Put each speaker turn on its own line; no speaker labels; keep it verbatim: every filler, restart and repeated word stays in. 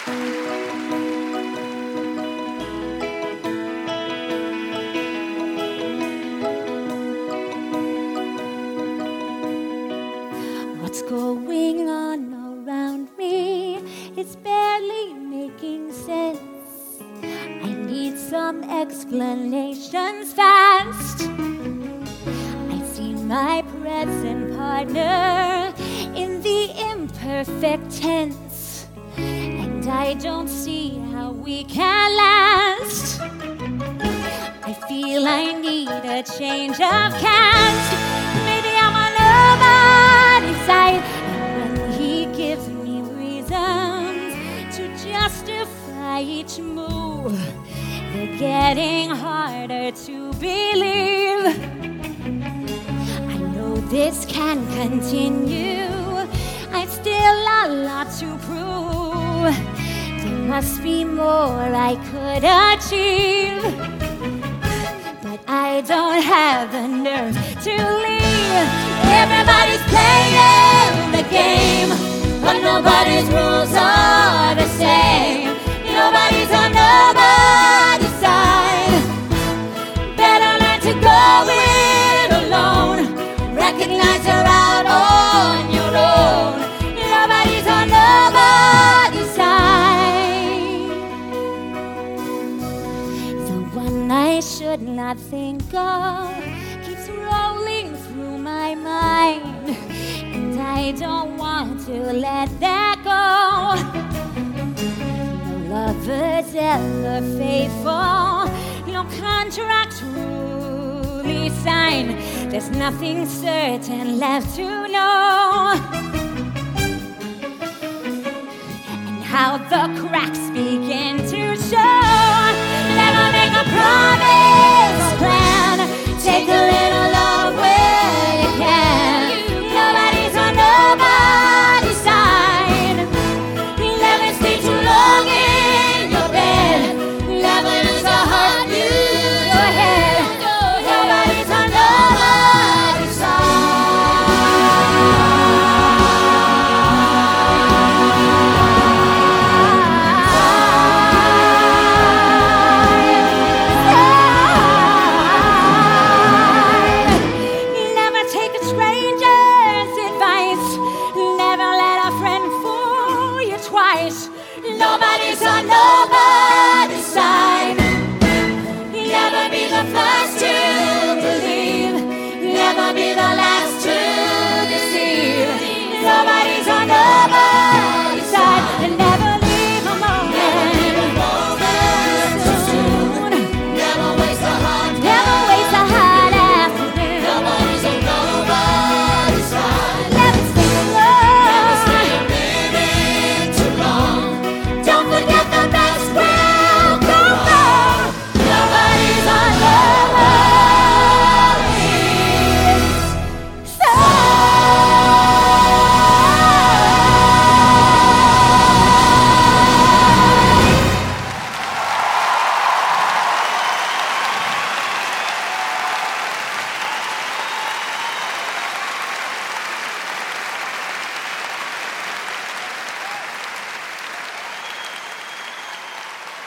What's going on around me? It's barely making sense. I need some explanations fast. I see my present partner in the imperfect tense, and I don't see how we can last. I feel I need a change of cast. Maybe I'm a nobody's side. And when he gives me reasons to justify each move, they're getting harder to believe. I know this can continue. I've still a lot to prove. There must be more I could achieve, but I don't have the nerve to leave. Everybody's playing the game, but nobody's rules are the same. Nobody's on nobody's side. Better learn to go it alone. Recognize you're out on your own. Nobody's on nobody's side. The one I should not think of keeps rolling through my mind, and I don't want to let that go. No lover's ever faithful, no contract truly signed. There's nothing certain left to know, and how the cracks begin to show. Never make a promise, plan